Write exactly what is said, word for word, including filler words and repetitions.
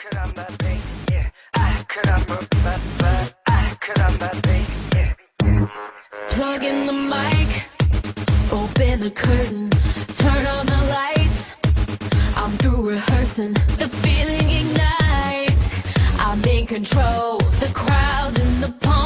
caramba, baby, yeah. Ah, caramba, ba, ba, ah, caramba, baby, yeah. Plug in the mic, open the curtain, turn on the lights. I'm through rehearsing, the feeling ignites. I'm in control, the crowd's in the palm.